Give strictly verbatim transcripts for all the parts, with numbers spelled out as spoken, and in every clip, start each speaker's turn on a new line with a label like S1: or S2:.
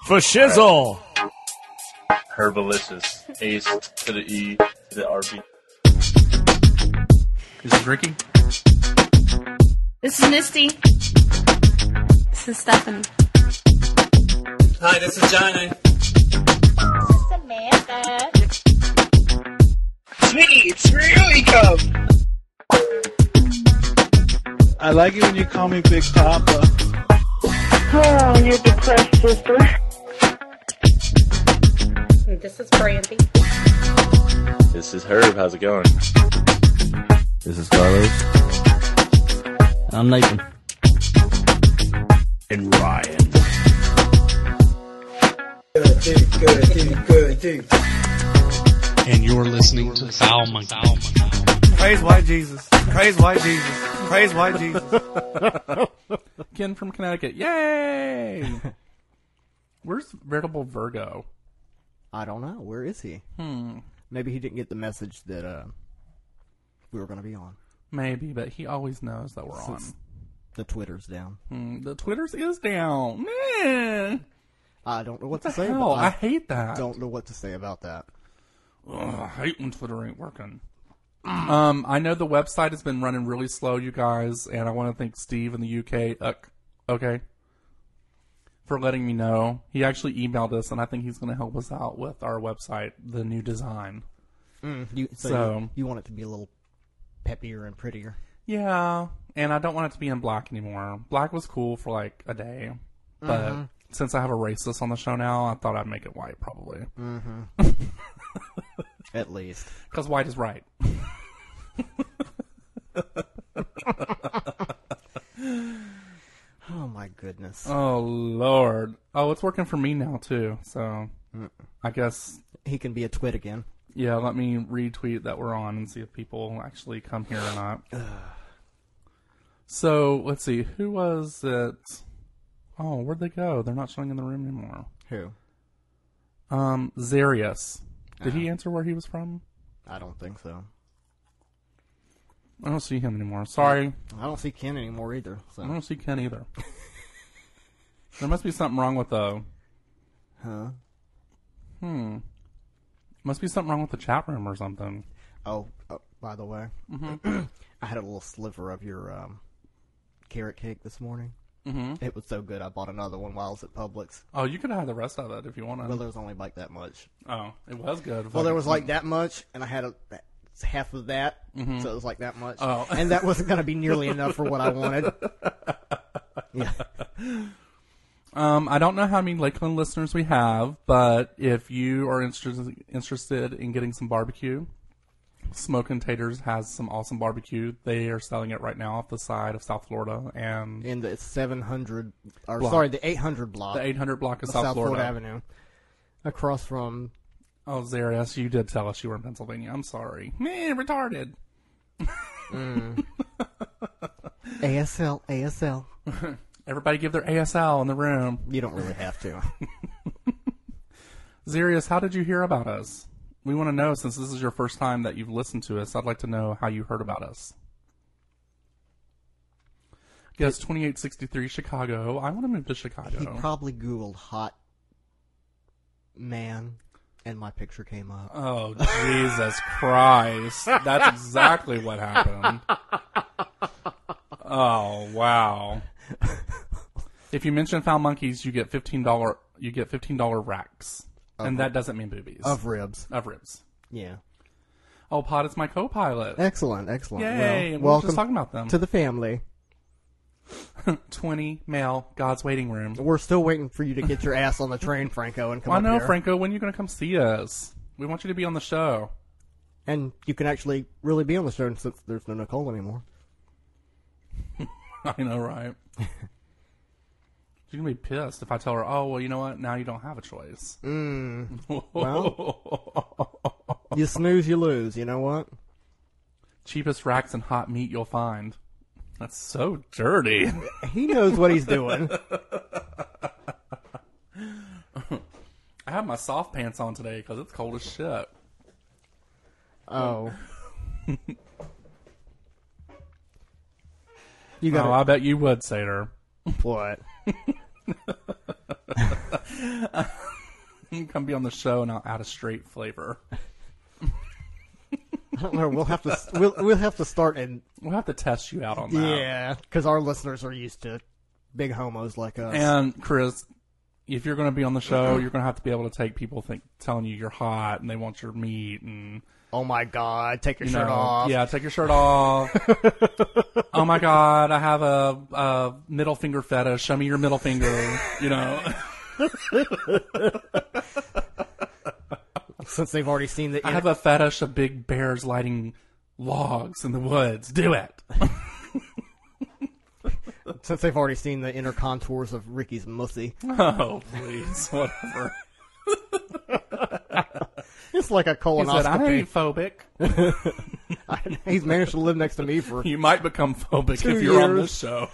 S1: For shizzle.
S2: Herbalicious. Ace to the E to the R B.
S3: Is it Ricky?
S4: This is Misty. This is Stephanie.
S5: Hi, this is Johnny.
S6: This is Samantha.
S7: Sweetie, it's really come.
S8: I like it when you call me Big Papa.
S6: Oh, you're depressed, sister. This is Brandy.
S2: This is Herb. How's it going?
S1: This is Carlos. I'm Nathan. And Ryan.
S7: Good dude, good dude, good dude.
S3: And you're listening to Foul Monkey.
S9: Praise white Jesus. Praise white Jesus. Praise white Jesus.
S3: Ken from Connecticut. Yay! Where's Veritable Virgo?
S10: I don't know. Where is he?
S3: Hmm.
S10: Maybe he didn't get the message that uh, we were going to be on.
S3: Maybe, but he always knows that we're
S10: Since
S3: on.
S10: The Twitter's down.
S3: Hmm, the Twitter's is down. Man.
S10: I don't know what,
S3: What
S10: to
S3: the
S10: say
S3: hell?
S10: about
S3: I
S10: that.
S3: hate that.
S10: Don't know what to say about that.
S3: Ugh, I hate when Twitter ain't working. Um, I know the website has been running really slow, you guys, and I want to thank Steve in the U K, uh, okay, for letting me know. He actually emailed us, and I think he's going to help us out with our website, the new design.
S10: Mm, you, so
S3: So-
S10: you, you want it to be a little peppier and prettier.
S3: Yeah, and I don't want it to be in black anymore. Black was cool for like a day, but
S10: Mhm.
S3: since I have a racist on the show now, I thought I'd make it white probably.
S10: Mm-hmm. At least.
S3: Because white is right.
S10: Oh, my goodness.
S3: Oh, Lord. Oh, it's working for me now, too. So,
S10: Mm.
S3: I guess,
S10: He can be a twit again.
S3: yeah, let me retweet that we're on and see if people actually come here or not. So, let's see. Who was it? Oh, where'd they go? They're not showing in the room anymore.
S10: Who?
S3: Um, Zarius. Did he
S10: Oh.
S3: answer where he was from?
S10: I don't think so.
S3: I don't see him anymore. Sorry.
S10: I don't see Ken anymore either. So.
S3: I don't see Ken either. There must be something wrong with the...
S10: Huh?
S3: Hmm. Must be something wrong with the chat room or something.
S10: Oh, oh by the way,
S3: Mm-hmm.
S10: I had a little sliver of your um, carrot cake this morning.
S3: Mm-hmm.
S10: It was so good, I bought another one while I was at Publix.
S3: Oh, you could have had the rest of it if you wanted.
S10: Well, there was only like that much.
S3: Oh, it was good.
S10: Well, there was like that much, and I had a, half of that,
S3: Mhm.
S10: so it was like that much.
S3: Oh.
S10: And that wasn't going to be nearly enough for what I wanted. Yeah.
S3: Um, I don't know how many Lakeland listeners we have, but if you are interested interested in getting some barbecue, Smokin' Taters has some awesome barbecue. They are selling it right now off the side of South Florida and
S10: In the seven hundred, or
S3: Block.
S10: sorry, the eight hundred block.
S3: the eight hundred block of
S10: of
S3: South, Florida.
S10: Avenue. Across from,
S3: Oh, Zarius, you did tell us you were in Pennsylvania. I'm sorry. Man, retarded.
S10: mm, A S L, A S L.
S3: Everybody give their A S L in the room.
S10: You don't really have to.
S3: Zarius, how did you hear about us? We want to know, since this is your first time that you've listened to us, I'd like to know how you heard about us. Yes, twenty-eight sixty-three Chicago. I want to move to Chicago.
S10: He probably Googled hot man, and my picture came up.
S3: Oh, Jesus Christ. That's exactly what happened. Oh, wow. If you mention Foul Monkeys, you get fifteen dollars you get fifteen dollars racks.
S10: Of
S3: And that doesn't mean boobies.
S10: Of ribs.
S3: Of ribs.
S10: Yeah.
S3: Oh, Pod is my co-pilot.
S10: Excellent, excellent.
S3: Yay,
S10: Well,
S3: and we were
S10: welcome
S3: just talking about them.
S10: to the family.
S3: twenty male, God's waiting room.
S10: We're still waiting for you to get your ass on the train, Franco, and come
S3: I
S10: up
S3: know,
S10: here.
S3: Franco, when are you going to come see us? We want you to be on the show.
S10: And you can actually really be on the show since there's no Nicole anymore.
S3: I know, right? She's going to be pissed if I tell her, oh, well, you know what? Now you don't have a choice.
S10: Mm. Well, you snooze, you lose. You know what?
S3: Cheapest racks and hot meat you'll find. That's so dirty.
S10: He knows what he's doing.
S3: I have my soft pants on today because it's cold as shit.
S10: Oh. You got
S3: Oh, I bet you would, Sater.
S10: What?
S3: Come be on the show and I'll add a straight flavor.
S10: I don't know. We'll have to we'll we'll have to start and
S3: we'll have to test you out on that.
S10: Yeah, because our listeners are used to big homos like us.
S3: And Chris, if you're going to be on the show, you're going to have to be able to take people think telling you you're hot and they want your meat and.
S10: Oh my God! Take your
S3: you
S10: shirt
S3: know,
S10: off.
S3: Yeah, take your shirt off. Oh my God! I have a, a middle finger fetish. Show me your middle finger. You know.
S10: Since they've already seen the.
S3: I have a fetish of big bears lighting logs in the woods. Do it.
S10: Since they've already seen the inner contours of Ricky's mussy.
S3: Oh please, whatever.
S10: It's like a colonoscopy.
S3: He said, I ain't phobic.
S10: He's managed to live next to me for.
S3: You might become phobic
S10: two
S3: if you're
S10: years.
S3: on this show.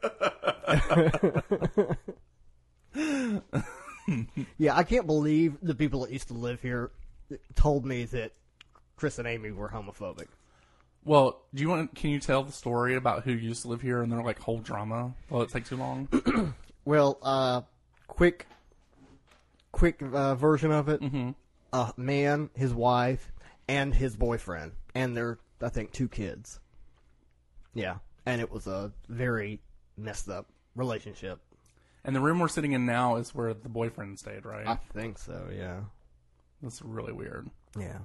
S10: Yeah, I can't believe the people that used to live here told me that Chris and Amy were homophobic.
S3: Well, do you want? Can you tell the story about who used to live here and their like whole drama? Will it take too long?
S10: Well, uh, quick, quick uh, version of it.
S3: Mm-hmm.
S10: A man, his wife, and his boyfriend, and their, I think, two kids. Yeah, and it was a very messed up relationship.
S3: And the room we're sitting in now is where the boyfriend stayed, right?
S10: I think so, yeah.
S3: That's really weird.
S10: Yeah.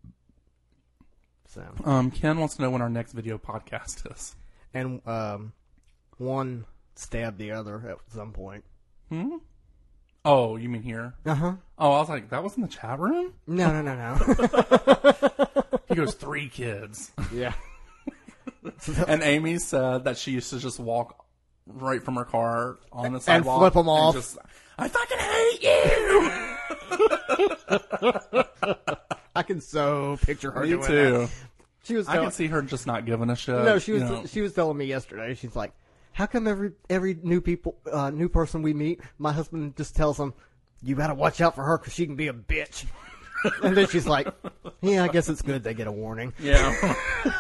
S10: So.
S3: Um, Ken wants to know when our next video podcast is.
S10: And um, one stabbed the other at some point.
S3: Hmm? Oh, you mean here?
S10: Uh-huh.
S3: Oh, I was like, that was in the chat room?
S10: No, no, no, no.
S3: He goes, three kids.
S10: Yeah.
S3: And Amy said that she used to just walk right from her car on the sidewalk.
S10: And flip them off.
S3: Just, I fucking hate you!
S10: I can so picture her
S3: Me
S10: doing
S3: too.
S10: that. She was
S3: I
S10: tell-
S3: can see her just not giving a shit.
S10: No, she was
S3: you know.
S10: she was telling me yesterday. She's like, "How come every every new people uh, new person we meet, my husband just tells them, you got to watch out for her because she can be a bitch." And then she's like, "Yeah, I guess it's good they get a warning."
S3: Yeah.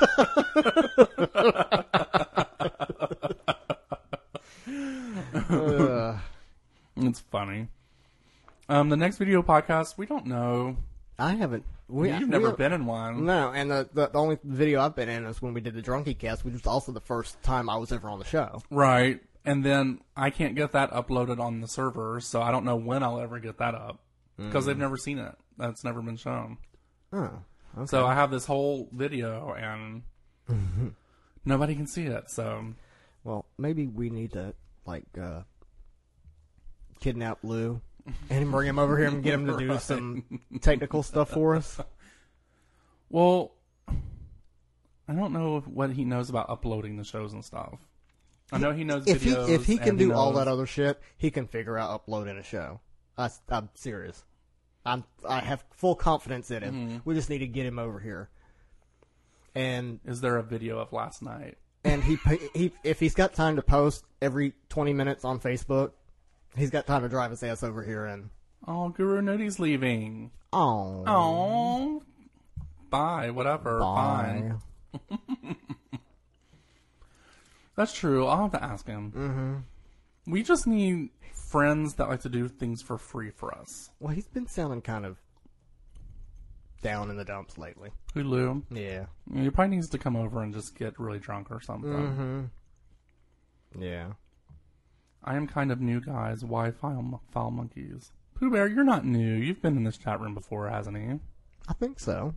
S10: uh,
S3: It's funny. Um, the next video podcast, we don't know.
S10: I haven't. We,
S3: You've
S10: we
S3: never
S10: have,
S3: been in one.
S10: No, and the, the the only video I've been in is when we did the Drunkie Cast, which was also the first time I was ever on the show.
S3: Right. And then I can't get that uploaded on the server, so I don't know when I'll ever get that up. Because
S10: Mm.
S3: they've never seen it. That's never been shown.
S10: Oh, okay.
S3: So I have this whole video, and nobody can see it, so...
S10: Well, maybe we need to, like, uh, kidnap Lou and bring him over here and get him to do
S3: Right.
S10: some technical stuff for us.
S3: Well, I don't know what he knows about uploading the shows and stuff. I know he knows
S10: If he
S3: videos.
S10: if he can
S3: and
S10: do all
S3: knows-
S10: that other shit, he can figure out uploading a show. I, I'm serious. I'm I have full confidence in him.
S3: Mm-hmm.
S10: We just need to get him over here. And
S3: Is there a video of last night?
S10: and he he if he's got time to post every twenty minutes on Facebook, he's got time to drive his ass over here and.
S3: Oh, Guru Nutty's leaving.
S10: Oh.
S3: Oh. Bye. Whatever.
S10: Bye.
S3: Fine. That's true. I'll have to ask him.
S10: Mm-hmm.
S3: We just need friends that like to do things for free for us.
S10: Well, he's been sounding kind of down in the dumps lately.
S3: Hulu.
S10: Yeah.
S3: He probably needs to come over and just get really drunk or something.
S10: Mm-hmm. Yeah.
S3: I am kind of new, guys. Why foul, foul monkeys? Pooh Bear, you're not new. You've been in this chat room before, hasn't he?
S10: I think so.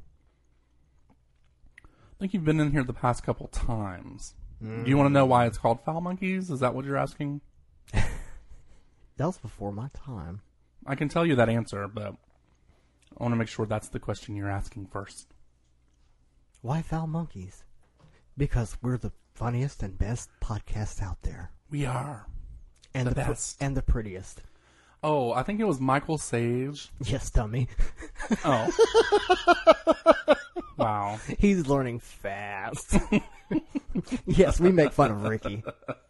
S3: I think you've been in here the past couple times.
S10: Mm.
S3: Do you want to know why it's called Foul Monkeys? Is that what you're asking?
S10: That was before my time.
S3: I can tell you that answer, but I want to make sure that's the question you're asking first.
S10: Why Foul Monkeys? Because we're the funniest and best podcast out there.
S3: We are.
S10: And
S3: the,
S10: the pr-
S3: best.
S10: and the prettiest.
S3: Oh, I think it was Michael Sage.
S10: Yes, dummy.
S3: Oh. Wow.
S10: He's learning fast. Yes, we make fun of Ricky.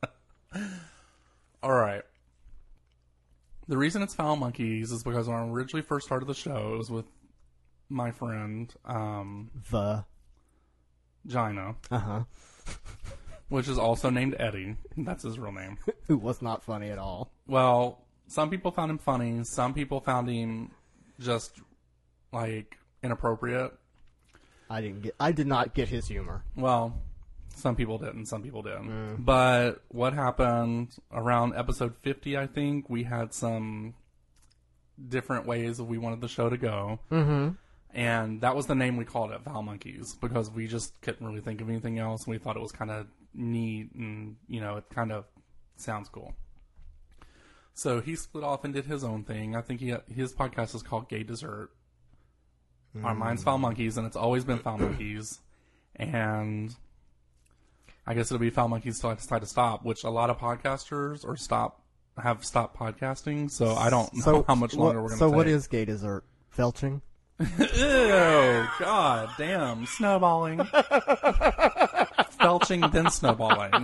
S3: All right. The reason it's Foul Monkeys is because when I originally first started the show, it was with my friend, um,
S10: The.
S3: Gina,
S10: Uh-huh.
S3: which is also named Eddie. That's his real name.
S10: Who was not funny at all.
S3: Well, Some people found him funny. Some people found him just like inappropriate.
S10: I didn't get. I did not get his humor.
S3: Well, some people didn't. Some people didn't.
S10: Mm.
S3: But what happened around episode fifty? I think we had some different ways that we wanted the show to go.
S10: Mm-hmm.
S3: And that was the name we called it, Foul Monkeys, because we just couldn't really think of anything else. And we thought it was kind of neat and, you know, it kind of sounds cool. So he split off and did his own thing. I think he his podcast is called Gay Dessert. Mm. Our mine's Foul Monkeys, and it's always been Foul Monkeys. And I guess it'll be Foul Monkeys till I decide to stop, which a lot of podcasters or stop have stopped podcasting. So I don't know
S10: so,
S3: how much longer
S10: what,
S3: we're going to
S10: So
S3: take.
S10: what is Gay Dessert? Felching?
S3: Ew, God damn. Snowballing. Felching, then snowballing.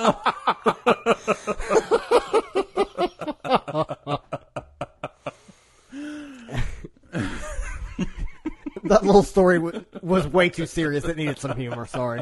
S10: That little story w- was way too serious. It needed some humor. Sorry.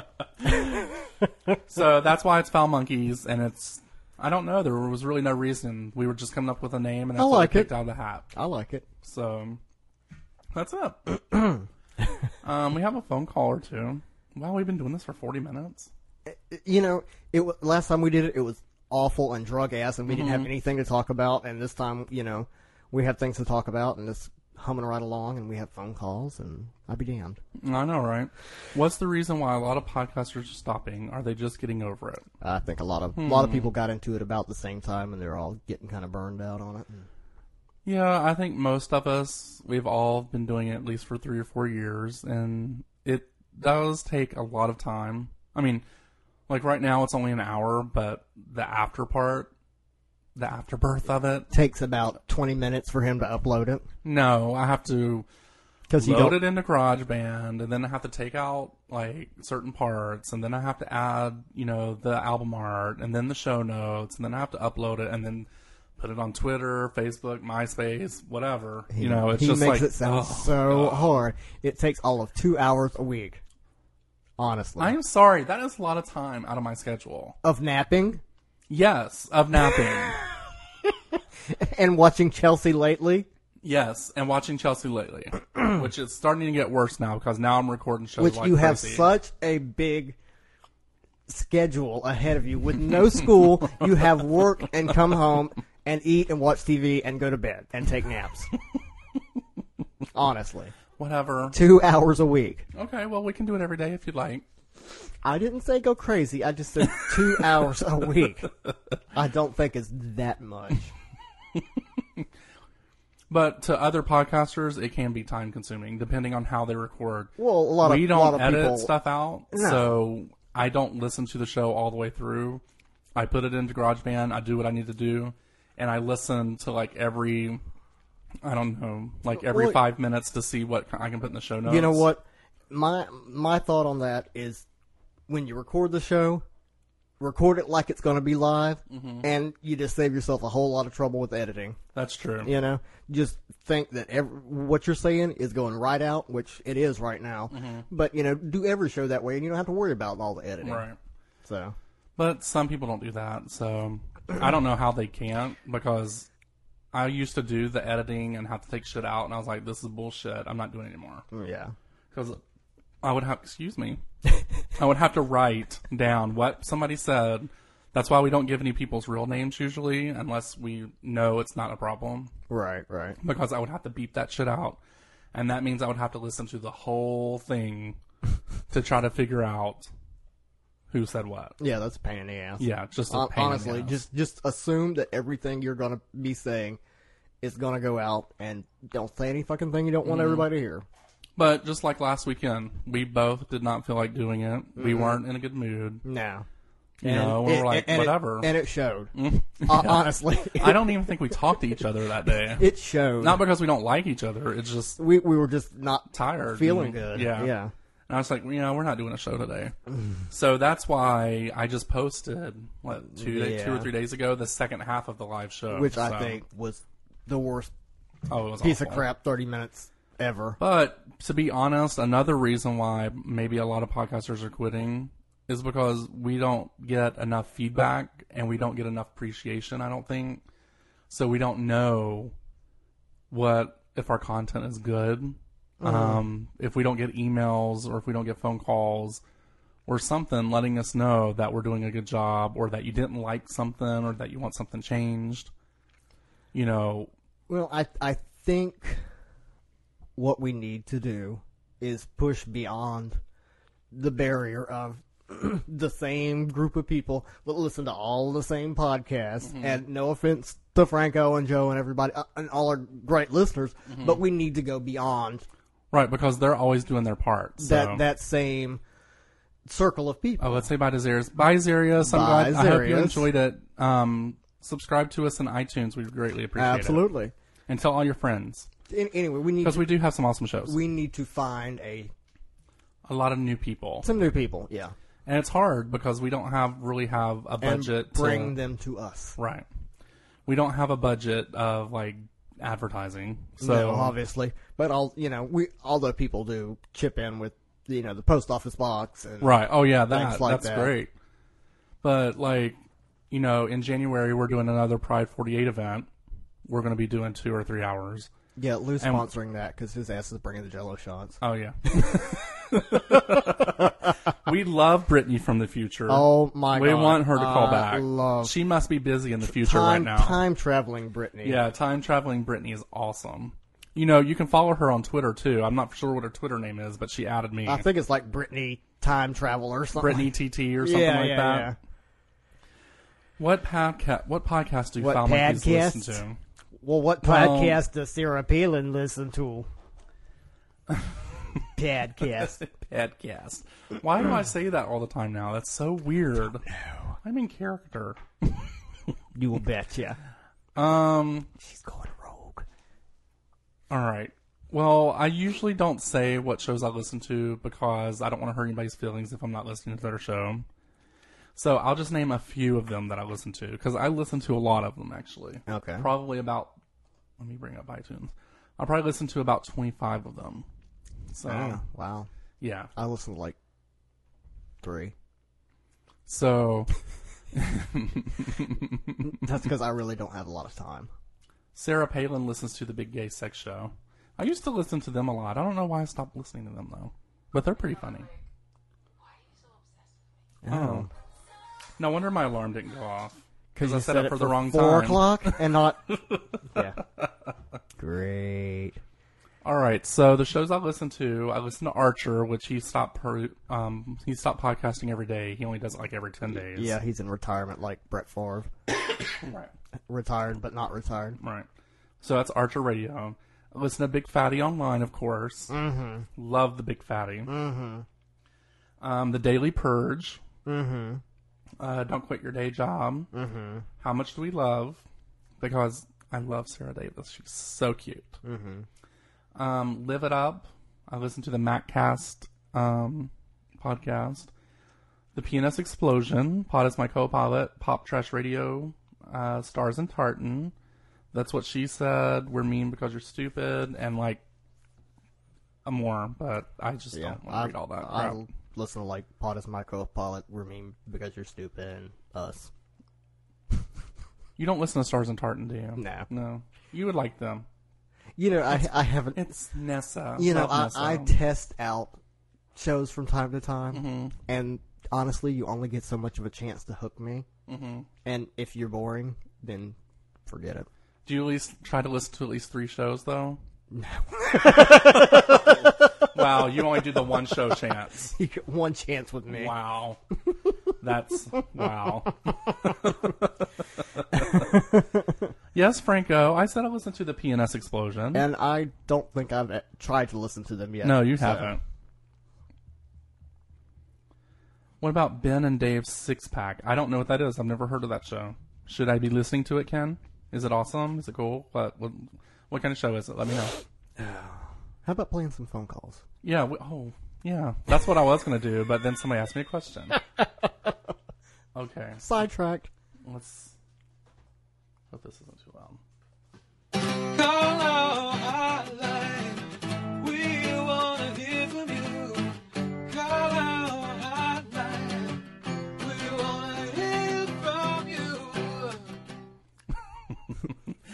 S3: So that's why it's Foul Monkeys, and it's, I don't know, there was really no reason. We were just coming up with a name, and that's
S10: I
S3: what
S10: like
S3: we picked
S10: it.
S3: out of the hat.
S10: I like it.
S3: So that's it. um, we have a phone call or two. Wow, we've been doing this for forty minutes.
S10: You know, it w- last time we did it, it was awful and drug ass, and we didn't have
S3: Mhm.
S10: anything to talk about. And this time, you know, we have things to talk about, and it's humming right along, and we have phone calls, and I'd be damned.
S3: I know, right? What's the reason why a lot of podcasters are stopping? Are they just getting over it?
S10: I think a lot of
S3: Hmm.
S10: a lot of people got into it about the same time, and they're all getting kind of burned out on it.
S3: Yeah, I think most of us, we've all been doing it at least for three or four years, and it does take a lot of time. I mean, like right now it's only an hour, but the after part, the afterbirth of it,
S10: Takes about twenty minutes for him to upload it.
S3: no, I have to
S10: 'Cause you
S3: load
S10: don't-
S3: it into GarageBand, and then I have to take out like certain parts, and then I have to add, you know, the album art, and then the show notes, and then I have to upload it, and then put it on Twitter, Facebook, MySpace, whatever.
S10: He,
S3: you know, it's
S10: he
S3: just
S10: makes
S3: like
S10: it sound
S3: oh,
S10: so
S3: God.
S10: hard. It takes all of two hours a week. Honestly,
S3: I am sorry. That is a lot of time out of my schedule.
S10: of napping
S3: Yes, of napping.
S10: and watching Chelsea lately.
S3: Yes, and watching Chelsea lately, which is starting to get worse now because now I'm recording shows
S10: Which
S3: like
S10: you have
S3: crazy.
S10: such a big schedule ahead of you. With no school, you have work and come home and eat and watch T V and go to bed and take naps. Honestly.
S3: Whatever.
S10: Two hours a week.
S3: Okay, well, we can do it every day if you'd like.
S10: I didn't say go crazy. I just said two hours a week. I don't think it's that much.
S3: But to other podcasters, it can be time consuming depending on how they record.
S10: Well, a lot of-
S3: we
S10: a
S3: don't
S10: lot of
S3: edit
S10: people-
S3: stuff out,
S10: No.
S3: so I don't listen to the show all the way through. I put it into GarageBand. I do what I need to do, and I listen to like every, I don't know, like every
S10: Well,
S3: five minutes to see what I can put in the show notes.
S10: You know what? My my thought on that is when you record the show, record it like it's going to be live,
S3: Mhm.
S10: and you just save yourself a whole lot of trouble with editing.
S3: That's true.
S10: You know, just think that every, what you're saying is going right out, which it is right now.
S3: Mhm.
S10: But you know, do every show that way, and you don't have to worry about all the editing.
S3: Right.
S10: So,
S3: But some people don't do that, so I don't know how they can't because I used to do the editing and have to take shit out, and I was like, this is bullshit. I'm not doing it anymore.
S10: yeah.
S3: Because I would have, excuse me, I would have to write down what somebody said. That's why we don't give any people's real names usually unless we know it's not a problem.
S10: Right, right.
S3: Because I would have to beep that shit out. And that means I would have to listen to the whole thing to try to figure out who said what.
S10: Yeah, that's a pain in the ass.
S3: Yeah, just a
S10: Hon-
S3: pain in the
S10: honestly,
S3: ass.
S10: just just assume that everything you're gonna be saying is gonna go out, and don't say any fucking thing you don't want
S3: Mhm.
S10: everybody to hear.
S3: But just like last weekend, we both did not feel like doing it. We
S10: Mhm.
S3: weren't in a good mood.
S10: No.
S3: You
S10: And
S3: know, we
S10: it-
S3: were like,
S10: and it-
S3: whatever.
S10: and it showed.
S3: Mm.
S10: Uh,
S3: Yeah.
S10: honestly.
S3: I don't even think we talked to each other that day.
S10: It showed.
S3: Not because we don't like each other. It's just
S10: we we were just not
S3: tired,
S10: feeling
S3: and-
S10: good.
S3: Yeah,
S10: Yeah.
S3: And I was like, you know, we're not doing a show today. So that's why I just posted what two day, two or
S10: Yeah.
S3: three days ago the second half of the live show,
S10: Which I
S3: So-
S10: think was the worst
S3: oh, it was
S10: piece
S3: awful.
S10: of crap thirty minutes ever.
S3: But to be honest, another reason why maybe a lot of podcasters are quitting is because we don't get enough feedback and we don't get enough appreciation, I don't think. So we don't know what if our content is good.
S10: Mm-hmm.
S3: Um, if we don't get emails or if we don't get phone calls or something letting us know that we're doing a good job or that you didn't like something or that you want something changed, you know.
S10: Well, I I think what we need to do is push beyond the barrier of the same group of people that listen to all the same podcasts. Mm-hmm. And no offense to Franco and Joe and everybody uh, and all our great listeners, mm-hmm. but we need to go beyond.
S3: Right, because they're always doing their part. So.
S10: That that same circle of people.
S3: Oh, let's say bye to Zarius. Bye, Zarius. I'm
S10: Bye,
S3: glad. I hope you
S10: Zarius.
S3: enjoyed it. Um, subscribe to us on iTunes. We'd greatly appreciate it.
S10: Absolutely.
S3: And tell all your friends.
S10: In, anyway, we need
S3: because
S10: to,
S3: we do have some awesome shows.
S10: We need to find a
S3: a lot of new people.
S10: Some new people, yeah.
S3: And it's hard because we don't have really have a budget
S10: and bring
S3: to,
S10: them to us.
S3: Right. We don't have a budget of like advertising. So
S10: no, obviously, but all you know, we although people do chip in with you know the post office box and
S3: right. Oh yeah, that
S10: like
S3: that's
S10: that.
S3: great. But like you know, in January we're doing another Pride forty-eight event. We're going to be doing two or three hours.
S10: Yeah, Lou's sponsoring that because his ass is bringing the Jello shots.
S3: Oh yeah. We love Brittany from the future.
S10: Oh my
S3: we
S10: god,
S3: we want her to call
S10: I
S3: back.
S10: Love
S3: she must be busy in the future
S10: time,
S3: right now.
S10: Time traveling Brittany.
S3: Yeah, time traveling Brittany is awesome. You know, you can follow her on Twitter too. I'm not sure what her Twitter name is, but she added me.
S10: I think it's like Brittany Time Travel or something.
S3: Brittany T T or something
S10: yeah,
S3: like
S10: yeah,
S3: that.
S10: Yeah.
S3: What podcast? What podcast do you
S10: what
S3: found like these
S10: podcast?
S3: listen to?
S10: Well, what
S3: Well,
S10: podcast does Sarah Palin listen to? Podcast.
S3: Podcast. Why do I say that all the time now? That's so weird. No. I'm in character.
S10: You will betcha.
S3: Um,
S10: she's going rogue.
S3: All right. Well, I usually don't say what shows I listen to because I don't want to hurt anybody's feelings if I'm not listening to their show. So I'll just name a few of them that I listen to because I listen to a lot of them actually.
S10: Okay.
S3: Probably about. Let me bring up iTunes. I'll probably listen to about twenty-five of them. So
S10: oh, wow.
S3: Yeah.
S10: I listen to like three.
S3: So
S10: that's because I really don't have a lot of time.
S3: Sarah Palin listens to the Big Gay Sex Show. I used to listen to them a lot. I don't know why I stopped listening to them though, but they're pretty funny. Oh, no wonder my alarm didn't go off because I set it for the wrong time.
S10: Four o'clock and not. Yeah. Great.
S3: All right, so the shows I listen to, I listen to Archer, which he stopped per, um he stopped podcasting every day. He only does it like every ten days.
S10: Yeah, he's in retirement like Brett Favre.
S3: Right.
S10: Retired but not retired.
S3: Right. So that's Archer Radio. I listen to Big Fatty Online, of course.
S10: Mm-hmm.
S3: Love the Big Fatty.
S10: Mm-hmm.
S3: Um, the Daily Purge.
S10: Mm-hmm.
S3: Uh, Don't Quit Your Day Job.
S10: Mm-hmm. How
S3: Much Do We Love? Because I love Sarah Davis. She's so cute.
S10: Mm-hmm.
S3: Um, Live It Up. I listen to the MacCast um, podcast. The P N S Explosion. Pod is my co-pilot. Pop Trash Radio. Uh, Stars and Tartan. That's What She Said. We're Mean Because You're Stupid. And like a more, but I just
S10: yeah,
S3: don't want to
S10: I,
S3: read all that crap.
S10: I listen to like Pod is my co-pilot. We're Mean Because You're Stupid. And us.
S3: You don't listen to Stars and Tartan, do you?
S10: No.
S3: No. You would like them.
S10: You know, I I haven't.
S3: It's Nessa.
S10: You know,
S3: Love
S10: I,
S3: Nessa.
S10: I test out shows from time to time,
S3: Mhm.
S10: and honestly, you only get so much of a chance to hook me.
S3: Mhm.
S10: And if you're boring, then forget it.
S3: Do you at least try to listen to at least three shows, though?
S10: No.
S3: Wow, you only do the one show chance.
S10: You get one chance with me.
S3: Wow. That's, wow. Yes, Franco, I said I listened to the P N S Explosion.
S10: And I don't think I've uh, tried to listen to them yet.
S3: No, you
S10: so.
S3: haven't. What about Ben and Dave's Six Pack? I don't know what that is. I've never heard of that show. Should I be listening to it, Ken? Is it awesome? Is it cool? What what, what kind of show is it? Let me know.
S10: How about playing some phone calls?
S3: Yeah. We, oh, yeah. That's what I was going to do, but then somebody asked me a question. Okay.
S10: Sidetracked.
S3: Let's hope this isn't too loud.
S9: Call our hotline. We wanna hear from you. Call our hotline. We wanna hear from you.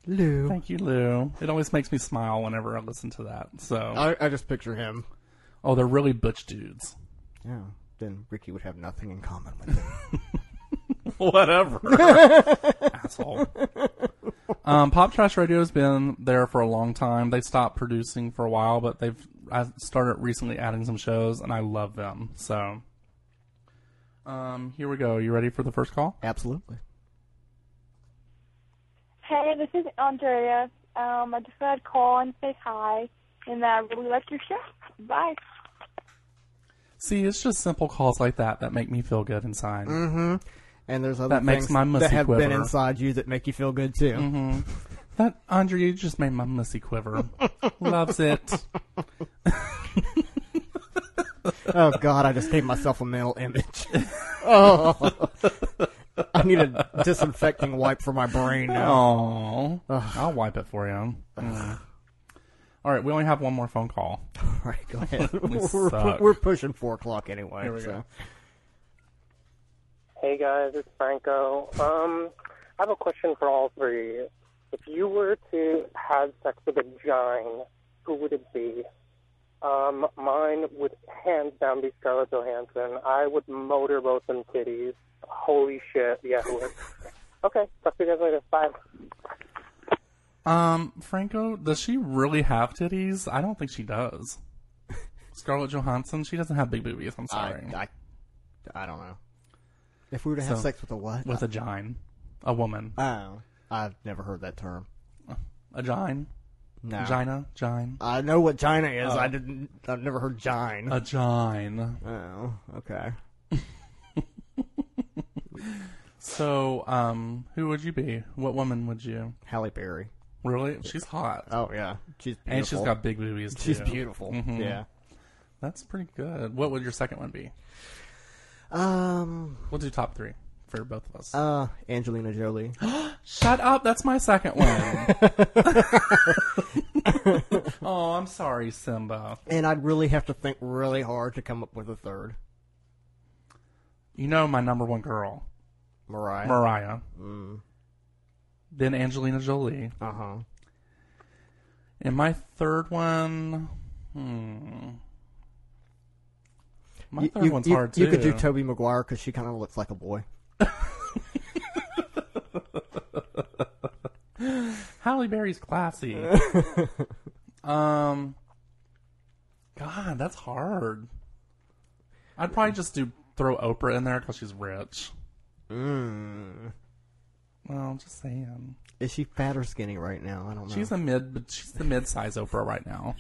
S10: Lou.
S3: Thank you, Lou. It always makes me smile whenever I listen to that. So,
S10: I, I just picture him.
S3: oh, they're really butch dudes.
S10: Yeah. Then Ricky would have nothing in common with him.
S3: Whatever. Asshole. Um, Pop Trash Radio has been there for a long time. They stopped producing for a while, but they've I started recently adding some shows, and I love them. So, um, here we go. You ready for the first call?
S10: Absolutely.
S11: Hey, this is Andrea. Um, I just thought I'd call and say hi, and I really like your show. Bye.
S3: See, it's just simple calls like that that make me feel good inside.
S10: Mm-hmm. And there's other
S3: That
S10: things
S3: makes my mussy
S10: that have
S3: quiver.
S10: been inside you that make you feel good too.
S3: Mm-hmm. That, Andre, you just made my mussy quiver. Loves it.
S10: Oh, God, I just gave myself a mental image. Oh, I need a disinfecting wipe for my brain now.
S3: Oh, I'll wipe it for you. Mm. All right, we only have one more phone call.
S10: All right, go ahead.
S3: We
S10: we're,
S3: suck.
S10: we're pushing four o'clock anyway.
S3: Here we
S10: so.
S3: go.
S12: Hey guys, it's Franco. Um, I have a question for all three. If you were to have sex with a giant, who would it be? Um, mine would hands down be Scarlett Johansson. I would motorboat them titties. Holy shit, yeah, I would. Okay, talk to you guys later. Bye.
S3: Um, Franco, does she really have titties? I don't think she does. Scarlett Johansson, she doesn't have big boobies. I'm sorry.
S10: I, I, I don't know. If we were to have
S3: So,
S10: sex with a what?
S3: With a gine. A woman.
S10: Oh, I've never heard that term.
S3: A gine?
S10: No.
S3: Gina? Gine?
S10: I know what Gina is.
S3: Oh.
S10: I didn't. I've never heard Gine.
S3: A gine.
S10: Oh, okay.
S3: So, um, who would you be? What woman would you?
S10: Halle Berry.
S3: Really? She's hot.
S10: Oh yeah, she's beautiful.
S3: And she's got big boobies too.
S10: She's beautiful.
S3: Mhm.
S10: Yeah.
S3: That's pretty good. What would your second one be?
S10: Um,
S3: We'll do top three for both of us.
S10: uh, Angelina Jolie.
S3: Shut up! That's my second one. Oh, I'm sorry, Simba.
S10: And I'd really have to think really hard to come up with a third.
S3: You know my number one girl,
S10: Mariah.
S3: Mariah.
S10: Mm.
S3: Then Angelina Jolie.
S10: Uh huh.
S3: And my third one, hmm. My
S10: You,
S3: third
S10: you,
S3: one's
S10: you,
S3: hard
S10: you
S3: too.
S10: could do Tobey Maguire because she kind of looks like a boy.
S3: Halle Berry's classy. um, God, that's hard. I'd probably just do throw Oprah in there because she's rich.
S10: Mm.
S3: Well, just saying.
S10: Is she fat or skinny right now? I don't know.
S3: She's a mid, but she's the mid-size Oprah right now.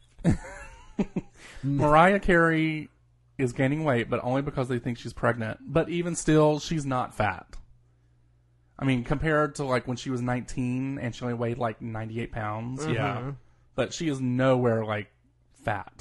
S3: Mariah Carey is gaining weight, but only because they think she's pregnant. But even still, she's not fat. I mean, compared to like when she was nineteen and she only weighed like ninety-eight pounds,
S10: Mm-hmm.
S3: yeah. But she is nowhere like fat.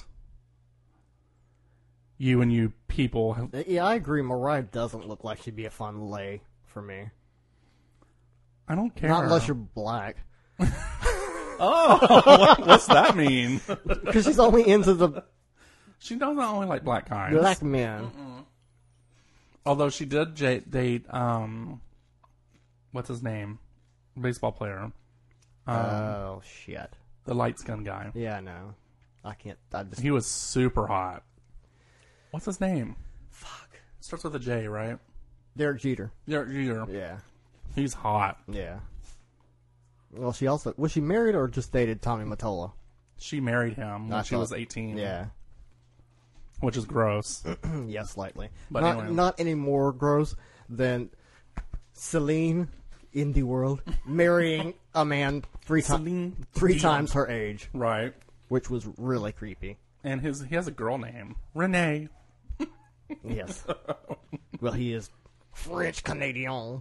S3: You and you people. Have,
S10: Yeah, I agree. Mariah doesn't look like she'd be a fun lay for me.
S3: I don't care.
S10: Not unless you're black.
S3: Oh, what, what's that mean?
S10: Because she's only into the
S3: She doesn't only like black guys.
S10: black men.
S3: Mm-mm. Although she did j- date, um, what's his name? Baseball player. Um,
S10: Oh, shit.
S3: the light skinned guy.
S10: Yeah, I know. I can't. I just.
S3: He was super hot. What's his name? Fuck. Starts with a J, right?
S10: Derek Jeter.
S3: Derek Jeter.
S10: Yeah.
S3: He's hot.
S10: Yeah. Well, she also. Was she married or just dated Tommy Mottola?
S3: She married him when
S10: I
S3: she
S10: thought-
S3: was eighteen.
S10: Yeah.
S3: Which is gross.
S10: Yeah, slightly.
S3: But
S10: not,
S3: anyway.
S10: not any more gross than Celine in the world marrying a man three times
S3: Celine
S10: three
S3: Dion.
S10: times her age,
S3: Right.
S10: which was really creepy.
S3: And his he has a girl name. Renee.
S10: Yes. Well, he is French Canadian.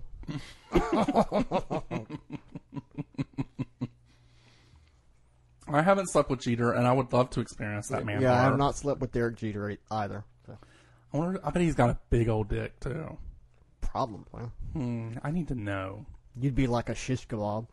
S3: I haven't slept with Jeter, and I would love to experience that man.
S10: Yeah, I have
S3: more.
S10: not slept with Derek Jeter e- either. So.
S3: I wonder. I bet he's got a big old dick too.
S10: Probably.
S3: Hmm, I need to know.
S10: You'd be like a shish kebab.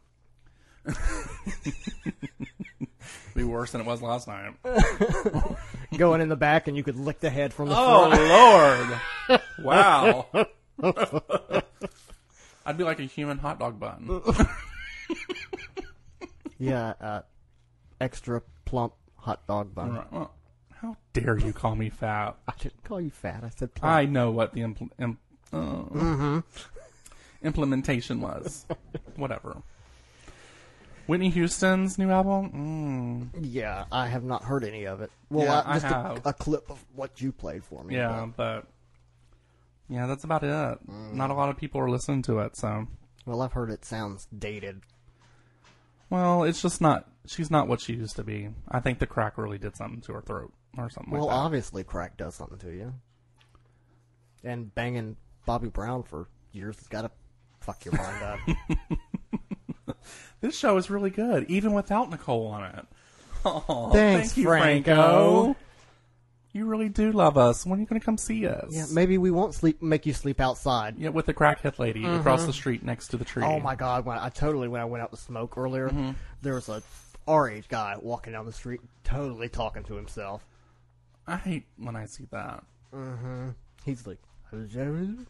S3: Be worse than it was last night.
S10: Going in the back and you could lick the head from the
S3: Oh
S10: front.
S3: Lord! Wow. I'd be like a human hot dog bun.
S10: Yeah, uh, extra plump hot dog bun.
S3: Right. Well, how dare you call me fat?
S10: I didn't call you fat. I said plump.
S3: I know what the impl- im- uh,
S10: Mm-hmm.
S3: implementation was. Whatever. Whitney Houston's new album? Mm.
S10: Yeah, I have not heard any of it. Well,
S3: Yeah,
S10: I, just
S3: I
S10: a-
S3: have.
S10: A, clip of what you played for me.
S3: Yeah, but yeah, that's about it.
S10: Mm.
S3: Not a lot of people are listening to it, so.
S10: Well, I've heard it sounds dated.
S3: Well, it's just not. She's not what she used to be. I think the crack really did something to her throat or something
S10: Well,
S3: like that.
S10: obviously, crack does something to you. And banging Bobby Brown for years has got to fuck your mind up.
S3: This show is really good, even without Nicole on it. Oh,
S10: Thanks,
S3: thank you,
S10: Franco.
S3: Franco. You really do love us. When are you going to come see us?
S10: Yeah, maybe we won't sleep. Make you sleep outside.
S3: Yeah, with the crackhead lady
S10: Mhm.
S3: across the street next to the tree.
S10: Oh my God! When I, I totally when I went out to smoke earlier,
S3: Mm-hmm.
S10: there was a our age guy walking down the street, totally talking to himself.
S3: I hate when I see that.
S10: Mm-hmm. He's like, I'm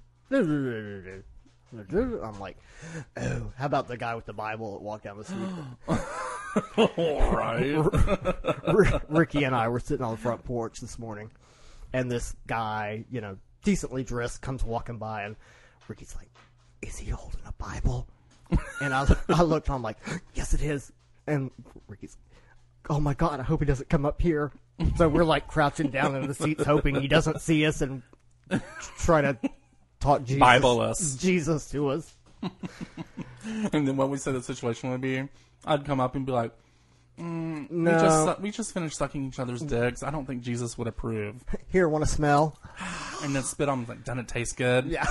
S10: like, oh, how about the guy with the Bible that walked down the street?
S3: All right.
S10: R- Ricky and I were sitting on the front porch this morning, and this guy, you know, decently dressed, comes walking by, and Ricky's like, "Is he holding a Bible?" And I, I looked, I'm like, "Yes, it is." And Ricky's, "Oh my God, I hope he doesn't come up here." So we're like crouching down in the seats, hoping he doesn't see us and try to talk Jesus,
S3: Bible us.
S10: Jesus to us.
S3: And then what we said the situation would be, I'd come up and be like, mm,
S10: No.
S3: we, just, su- we just finished sucking each other's dicks. I don't think Jesus would approve.
S10: Here, want to smell?
S3: And then spit on him, like, doesn't it taste good?
S10: Yeah.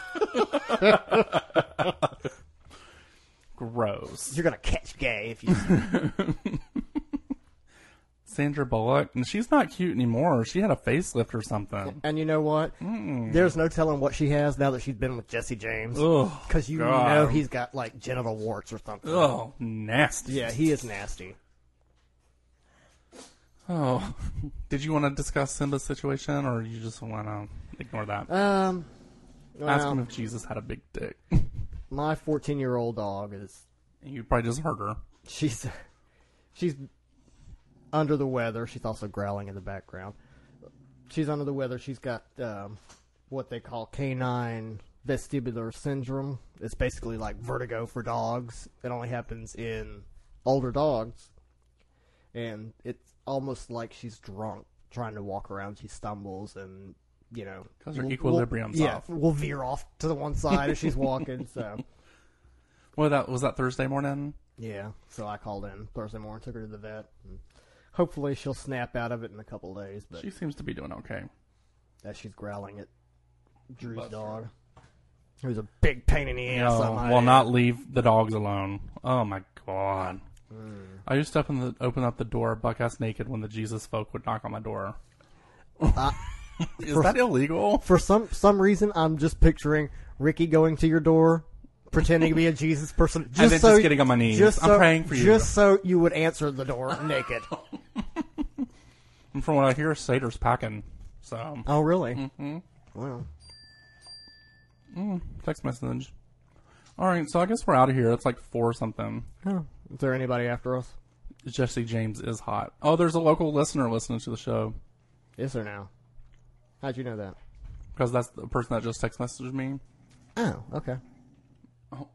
S3: Gross.
S10: You're gonna catch gay if you.
S3: Sandra Bullock, and she's not cute anymore. She had a facelift or something.
S10: And you know what?
S3: Mm.
S10: There's no telling what she has now that she's been with Jesse James.
S3: Ugh,
S10: Because you
S3: God.
S10: know he's got like genital warts or something.
S3: Oh, nasty.
S10: Yeah, he is nasty.
S3: Oh, did you want to discuss Simba's situation, or you just want to ignore that?
S10: Um,
S3: Ask
S10: well,
S3: him if Jesus had a big dick.
S10: my fourteen-year-old dog is.
S3: You probably just heard her.
S10: She's, she's under the weather. She's also growling in the background. She's under the weather. She's got um, what they call canine vestibular syndrome. It's basically like vertigo for dogs. It only happens in older dogs, and it's almost like she's drunk trying to walk around. She stumbles and, you know,
S3: 'Cause her
S10: will-
S3: equilibrium's
S10: will- yeah,
S3: off.
S10: will veer off to the one side as she's walking. So
S3: Well, that was that Thursday morning.
S10: yeah, so I called in Thursday morning, took her to the vet. And hopefully she'll snap out of it in a couple of days. But
S3: She seems to be doing okay.
S10: as she's growling at Drew's
S3: Bless
S10: dog, it was a big pain in the ass.
S3: No,
S10: on my
S3: will
S10: head.
S3: not leave the dogs alone. Oh my God!
S10: Mm.
S3: I used to open, the, open up the door buck ass naked when the Jesus folk would knock on my door.
S10: Uh,
S3: Is
S10: for-
S3: that illegal?
S10: For some some reason, I'm just picturing Ricky going to your door, pretending to be a Jesus person, just
S3: And then
S10: so,
S3: just getting on my knees.
S10: Just
S3: I'm
S10: so,
S3: praying for you.
S10: Just so you would answer the door naked.
S3: And from what I hear, Sater's packing. So.
S10: Oh, really?
S3: Mm-hmm.
S10: Wow.
S3: Mm, text message. All right, so I guess we're out of here. It's like four something.
S10: Huh. Is there anybody after us?
S3: Jesse James is hot. Oh, there's a local listener listening to the show.
S10: Is there now? How'd you know that?
S3: Because that's the person that just text messaged me.
S10: Oh, okay.
S3: Oh.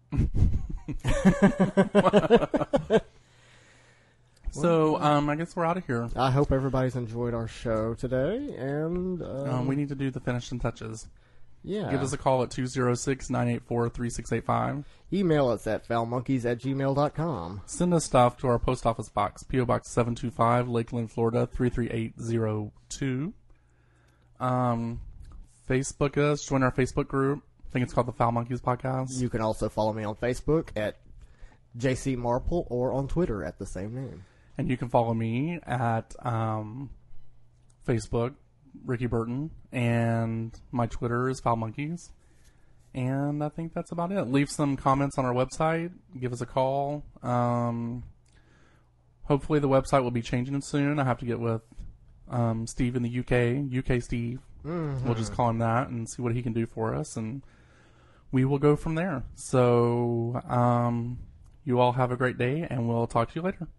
S3: So, um, I guess we're out of here.
S10: I hope everybody's enjoyed our show today, and um,
S3: Um, we need to do the finishing touches.
S10: yeah,
S3: Give us a call at two oh six, nine eight four, three six eight five.
S10: email us at foulmonkeys at gmail dot com.
S3: Send us stuff to our post office box, P O Box seven two five, Lakeland, Florida, three three eight zero two. Um, Facebook us, join our Facebook group. I think it's called the Foul Monkeys Podcast.
S10: You can also follow me on Facebook at J C Marple or on Twitter at the same name.
S3: And you can follow me at um, Facebook, Ricky Burton, and my Twitter is Foul Monkeys. And I think that's about it. Leave some comments on our website. Give us a call. Um, hopefully the website will be changing soon. I have to get with um, Steve in the U K, U K Steve.
S10: Mhm.
S3: We'll just call him that and see what he can do for us. And we will go from there. So um, You all have a great day, and we'll talk to you later.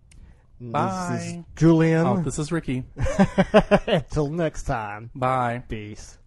S3: Bye.
S10: This is Julian.
S3: Oh, this is Ricky.
S10: Until next time.
S3: Bye.
S10: Peace.